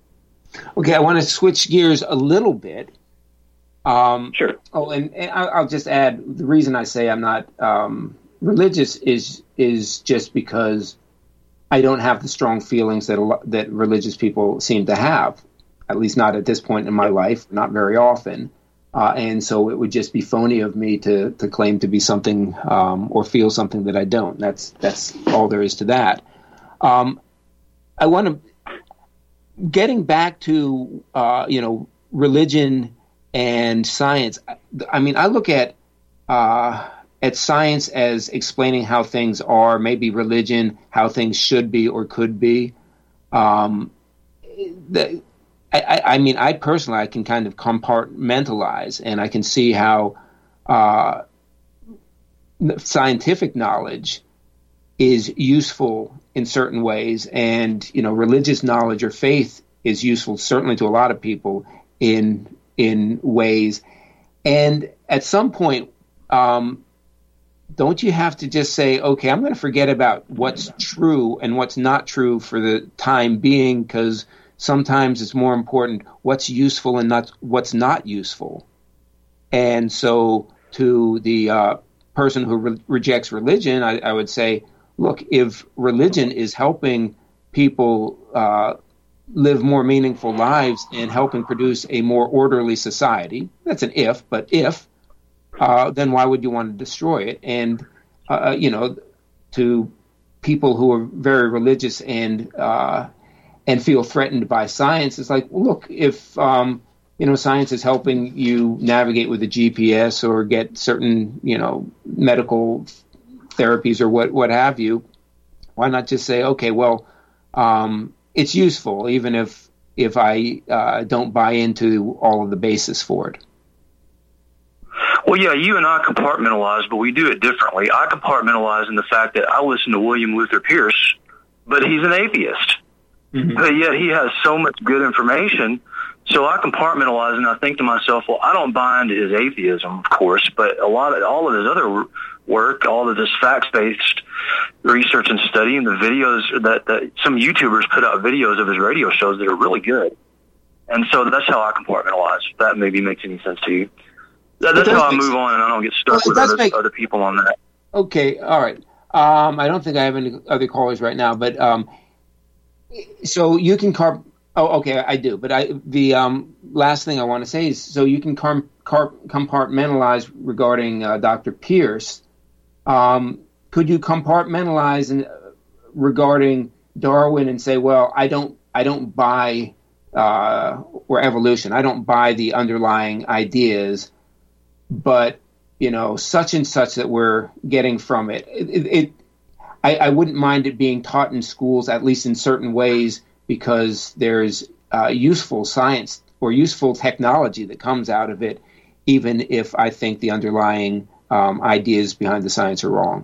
Okay, I want to switch gears a little bit. Um, sure. Oh, and, and I'll just add, the reason I say I'm not um, religious is is just because I don't have the strong feelings that a lo- that religious people seem to have, at least not at this point in my life, not very often. Uh, and so it would just be phony of me to, to claim to be something um, or feel something that I don't. That's that's all there is to that. Um, I want to, getting back to, uh, you know, religion and science. I mean, I look at uh, at science as explaining how things are, maybe religion, how things should be or could be. Um, the, I, I mean, I personally, I can kind of compartmentalize, and I can see how uh, scientific knowledge is useful in certain ways, and you know, religious knowledge or faith is useful certainly to a lot of people in in ways. And at some point, um, don't you have to just say, okay, I'm going to forget about what's true and what's not true for the time being, because sometimes it's more important what's useful and not what's not useful. And so to the uh, person who re- rejects religion, I, I would say, look, if religion is helping people uh, live more meaningful lives and helping produce a more orderly society, that's an if, but if, uh, then why would you want to destroy it? And, uh, you know, to people who are very religious and uh, and feel threatened by science, it's like, well, look, if, um, you know, science is helping you navigate with a G P S or get certain, you know, medical therapies or what, what have you, why not just say, okay, well, um, it's useful, even if if I uh, don't buy into all of the basis for it. Well, yeah, you and I compartmentalize, but we do it differently. I compartmentalize in the fact that I listen to William Luther Pierce, but he's an atheist. Mm-hmm. But yet he has so much good information. So I compartmentalize, and I think to myself, well, I don't buy into his atheism, of course, but a lot of all of his other work, all of this facts-based research and study, and the videos that, that some YouTubers put out videos of his radio shows that are really good. And so that's how I compartmentalize. If that maybe makes any sense to you. That, that's how I move on, and I don't get stuck well, with other, make... other people on that. Okay, all right. Um, I don't think I have any other callers right now, but um, so you can carp. Oh, okay, I do. But I the um, last thing I want to say is, so you can car- car- compartmentalize regarding uh, Doctor Pierce. Um, could you compartmentalize in, uh, regarding Darwin and say, well, I don't, I don't buy uh, or evolution. I don't buy the underlying ideas, but you know, such and such that we're getting from it. It, it, it I, I wouldn't mind it being taught in schools, at least in certain ways, because there's uh, useful science or useful technology that comes out of it, even if I think the underlying um, ideas behind the science are wrong.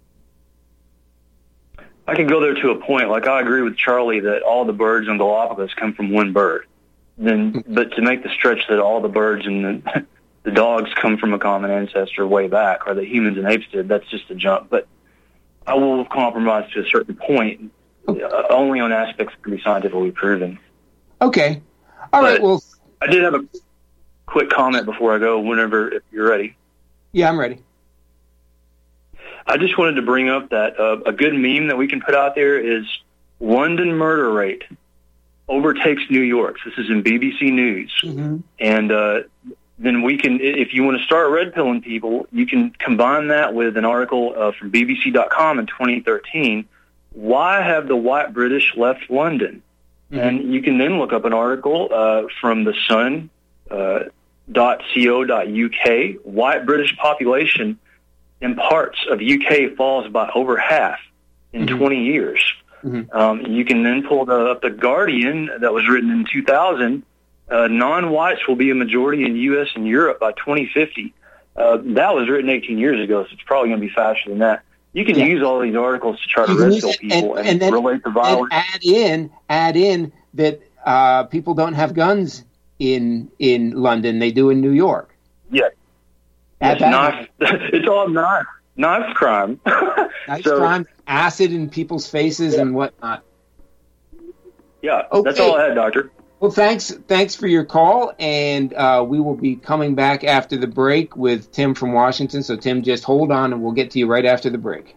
I can go there to a point. Like, I agree with Charlie that all the birds on Galapagos come from one bird. Then, but to make the stretch that all the birds and the, the dogs come from a common ancestor way back, or that humans and apes did, that's just a jump. But I will compromise to a certain point, uh, only on aspects that can be scientifically proven. Okay. All but right. Well, I did have a quick comment before I go, whenever, if you're ready. Yeah, I'm ready. I just wanted to bring up that uh, a good meme that we can put out there is London murder rate overtakes New York's. This is in B B C News. Mm-hmm. And uh, then we can, if you want to start red pilling people, you can combine that with an article uh, from B B C dot com in twenty thirteen. Why have the white British left London? Mm-hmm. And you can then look up an article uh, from the Sun uh, dot co dot uk. White British population in parts of U K falls by over half in mm-hmm. twenty years. Mm-hmm. Um, you can then pull the, up the Guardian that was written in two thousand. Uh, non-whites will be a majority in U S and Europe by twenty fifty. Uh, that was written eighteen years ago, so it's probably going to be faster than that. You can yeah. use all these articles to try to red pill people and, and, and then, relate the violence. And add in, add in that uh, people don't have guns in in London; they do in New York. Yeah. It's, knife, it's all knife, knife crime. Knife so, crime, acid in people's faces yeah. and whatnot. Yeah, okay. That's all I had, Doctor. Well, thanks thanks for your call, and uh, we will be coming back after the break with Tim from Washington. So, Tim, just hold on, and we'll get to you right after the break.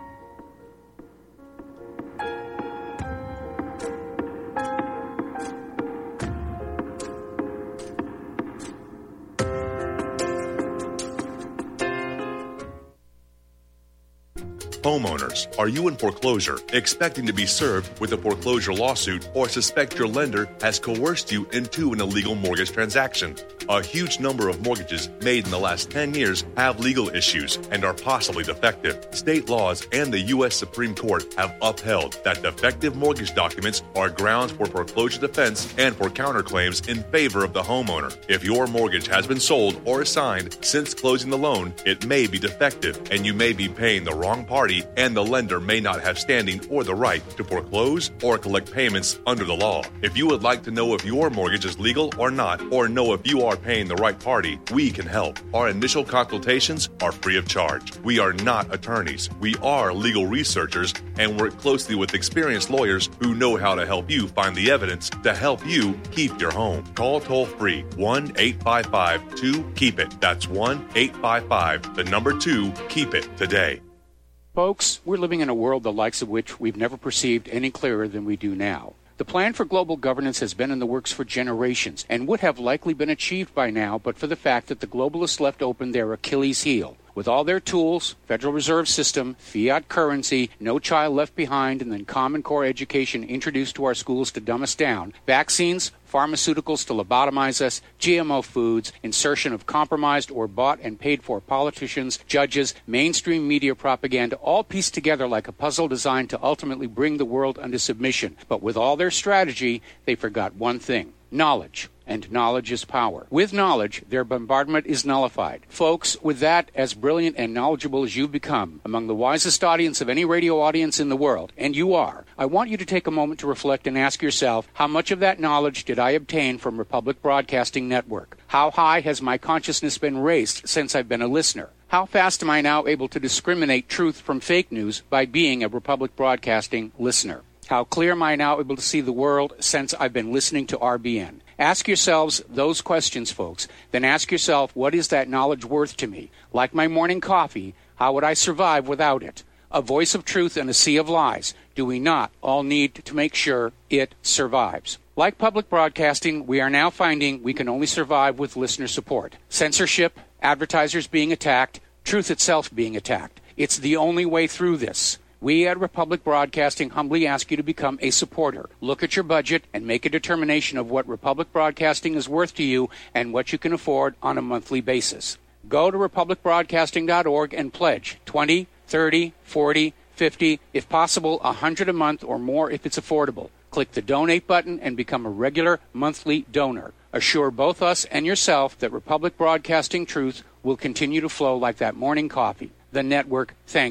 Homeowners, are you in foreclosure, expecting to be served with a foreclosure lawsuit, or suspect your lender has coerced you into an illegal mortgage transaction? A huge number of mortgages made in the last ten years have legal issues and are possibly defective. State laws and the U S Supreme Court have upheld that defective mortgage documents are grounds for foreclosure defense and for counterclaims in favor of the homeowner. If your mortgage has been sold or assigned since closing the loan, it may be defective, and you may be paying the wrong party, and the lender may not have standing or the right to foreclose or collect payments under the law. If you would like to know if your mortgage is legal or not, or know if you are paying the right party, we can help. Our initial consultations are free of charge. We are not attorneys. We are legal researchers and work closely with experienced lawyers who know how to help you find the evidence to help you keep your home. Call toll-free one eight five five two keep it. That's one eight five five, the number two, keep it today. Folks, we're living in a world the likes of which we've never perceived any clearer than we do now. The plan for global governance has been in the works for generations and would have likely been achieved by now but for the fact that the globalists left open their Achilles heel. With all their tools, Federal Reserve System, fiat currency, no child left behind, and then Common Core education introduced to our schools to dumb us down, vaccines, pharmaceuticals to lobotomize us, G M O foods, insertion of compromised or bought and paid for politicians, judges, mainstream media propaganda, all pieced together like a puzzle designed to ultimately bring the world under submission. But with all their strategy, they forgot one thing: knowledge. And knowledge is power. With knowledge, their bombardment is nullified. Folks, with that, as brilliant and knowledgeable as you've become, among the wisest audience of any radio audience in the world, and you are, I want you to take a moment to reflect and ask yourself, how much of that knowledge did I obtain from Republic Broadcasting Network? How high has my consciousness been raised since I've been a listener? How fast am I now able to discriminate truth from fake news by being a Republic Broadcasting listener? How clear am I now able to see the world since I've been listening to R B N? Ask yourselves those questions, folks. Then ask yourself, what is that knowledge worth to me? Like my morning coffee, how would I survive without it? A voice of truth in a sea of lies. Do we not all need to make sure it survives? Like public broadcasting, we are now finding we can only survive with listener support. Censorship, advertisers being attacked, truth itself being attacked. It's the only way through this. We at Republic Broadcasting humbly ask you to become a supporter. Look at your budget and make a determination of what Republic Broadcasting is worth to you and what you can afford on a monthly basis. Go to republic broadcasting dot org and pledge twenty, thirty, forty, fifty, if possible one hundred a month or more if it's affordable. Click the donate button and become a regular monthly donor. Assure both us and yourself that Republic Broadcasting truth will continue to flow like that morning coffee. The network thanks.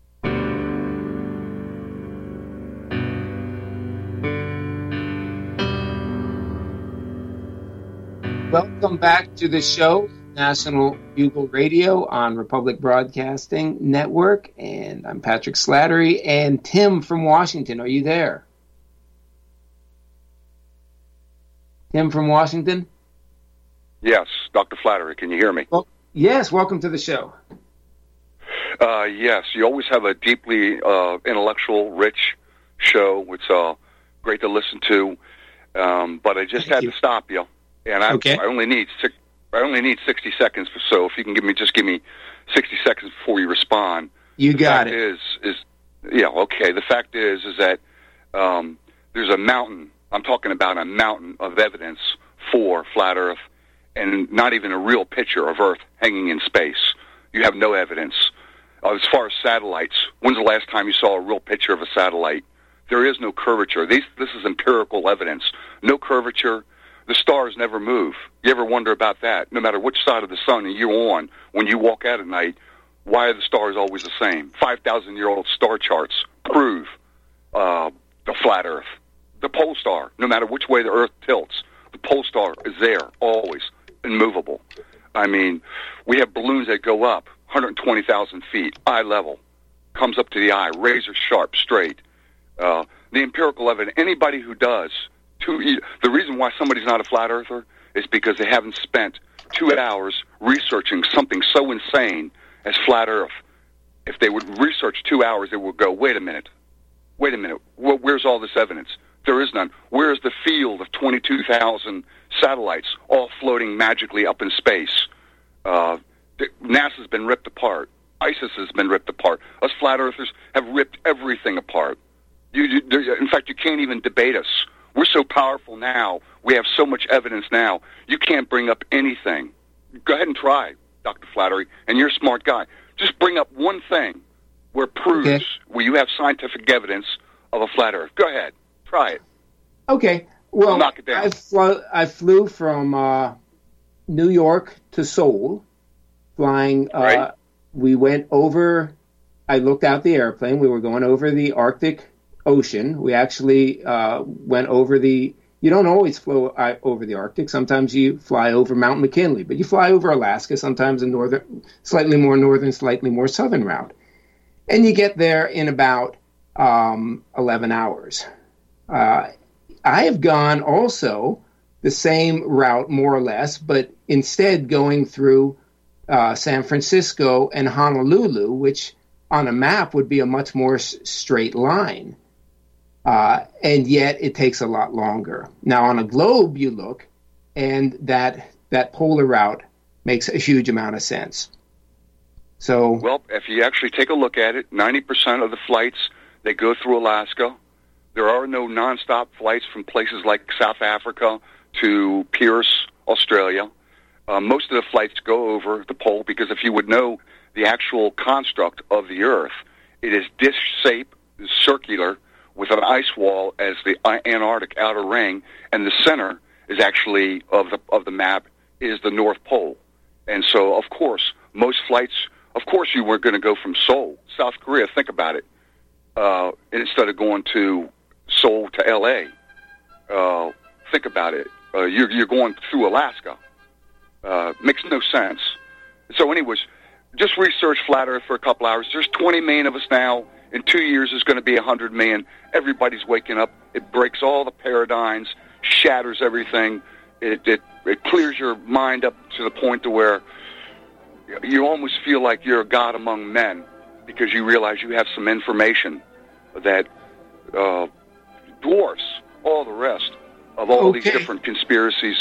Welcome back to the show, National Bugle Radio on Republic Broadcasting Network, and I'm Patrick Slattery, and Tim from Washington. Are you there? Tim from Washington? Yes, Doctor Flattery, can you hear me? Well, yes, welcome to the show. Uh, yes, you always have a deeply uh, intellectual, rich show. It's uh, great to listen to, um, but I just Thank had you. to stop you. And I, okay. I only need six, I only need sixty seconds or so. If you can give me, just give me sixty seconds before you respond. You the got fact it. Is is yeah okay. The fact is is that um, there's a mountain. I'm talking about a mountain of evidence for flat Earth, and not even a real picture of Earth hanging in space. You have no evidence. Uh, as far as satellites, when's the last time you saw a real picture of a satellite? There is no curvature. These, this is empirical evidence. No curvature. The stars never move. You ever wonder about that? No matter which side of the sun you're on, when you walk out at night, why are the stars always the same? five thousand year old star charts prove uh, the flat Earth. The pole star, no matter which way the Earth tilts, the pole star is there, always, immovable. I mean, we have balloons that go up one hundred twenty thousand feet, eye level, comes up to the eye, razor sharp, straight. Uh, the empirical evidence, anybody who does two. The reason why somebody's not a flat earther is because they haven't spent two hours researching something so insane as flat Earth. If they would research two hours, they would go, wait a minute, wait a minute, where's all this evidence? There is none. Where is the field of twenty-two thousand satellites all floating magically up in space? Uh, NASA's been ripped apart. ISIS has been ripped apart. Us flat earthers have ripped everything apart. You, you, in fact, you can't even debate us. We're so powerful now. We have so much evidence now. You can't bring up anything. Go ahead and try, Doctor Flattery, and you're a smart guy. Just bring up one thing where it proves, okay. where you have scientific evidence of a flat Earth. Go ahead. Try it. Okay. Well, knock it down. I, flew, I flew from uh, New York to Seoul, flying. Uh, right. We went over, I looked out the airplane. We were going over the Arctic Ocean. We actually uh, went over the, you don't always fly uh, over the Arctic. Sometimes you fly over Mount McKinley, but you fly over Alaska, sometimes a northern, slightly more northern, slightly more southern route. And you get there in about um, eleven hours. Uh, I have gone also the same route, more or less, but instead going through uh, San Francisco and Honolulu, which on a map would be a much more s- straight line. Uh, and yet it takes a lot longer. Now, on a globe, you look, and that that polar route makes a huge amount of sense. So, well, if you actually take a look at it, ninety percent of the flights, they go through Alaska. There are no nonstop flights from places like South Africa to Pierce, Australia. Uh, most of the flights go over the pole because if you would know the actual construct of the Earth, it is disc-shaped, circular, with an ice wall as the Antarctic outer ring, and the center is actually of the of the map is the North Pole. And so, of course, most flights, of course, you were going to go from Seoul, South Korea. Think about it. Uh, instead of going to Seoul to L A, uh, think about it. Uh, you're you're going through Alaska. Uh, makes no sense. So, anyways, just research flat Earth for a couple hours. There's twenty million of us now. In two years, there's going to be one hundred million. Everybody's waking up. It breaks all the paradigms, shatters everything. It, it it clears your mind up to the point to where you almost feel like you're a god among men because you realize you have some information that uh, dwarfs all the rest of all okay. these different conspiracies.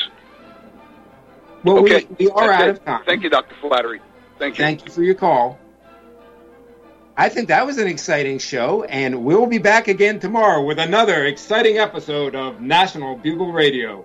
Well, okay. we, we are That's out it. of time. Thank you, Doctor Flattery. Thank you. Thank you for your call. I think that was an exciting show, and we'll be back again tomorrow with another exciting episode of National Bugle Radio.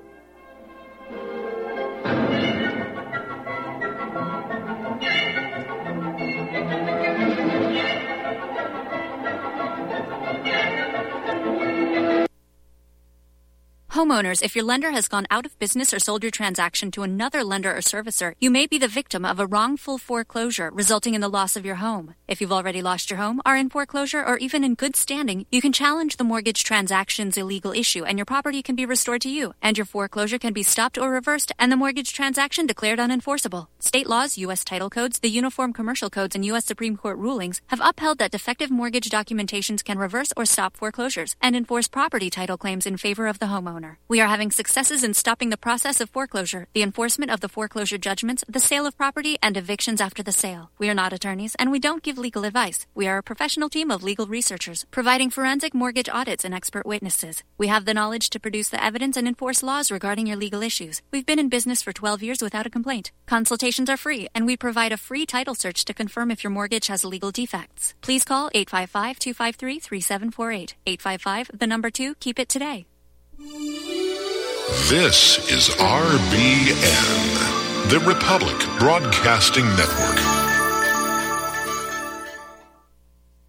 Homeowners, if your lender has gone out of business or sold your transaction to another lender or servicer, you may be the victim of a wrongful foreclosure resulting in the loss of your home. If you've already lost your home, are in foreclosure, or even in good standing, you can challenge the mortgage transaction's illegal issue and your property can be restored to you, and your foreclosure can be stopped or reversed and the mortgage transaction declared unenforceable. State laws, U S title codes, the Uniform Commercial Codes, and U S Supreme Court rulings have upheld that defective mortgage documentations can reverse or stop foreclosures and enforce property title claims in favor of the homeowner. We are having successes in stopping the process of foreclosure, the enforcement of the foreclosure judgments, the sale of property, and evictions after the sale. We are not attorneys, and we don't give legal advice. We are a professional team of legal researchers, providing forensic mortgage audits and expert witnesses. We have the knowledge to produce the evidence and enforce laws regarding your legal issues. We've been in business for twelve years without a complaint. Consultations are free, and we provide a free title search to confirm if your mortgage has legal defects. Please call eight five five, two five three, three seven four eight. eight five five, the number two, keep it today. This is R B N, the Republic Broadcasting Network.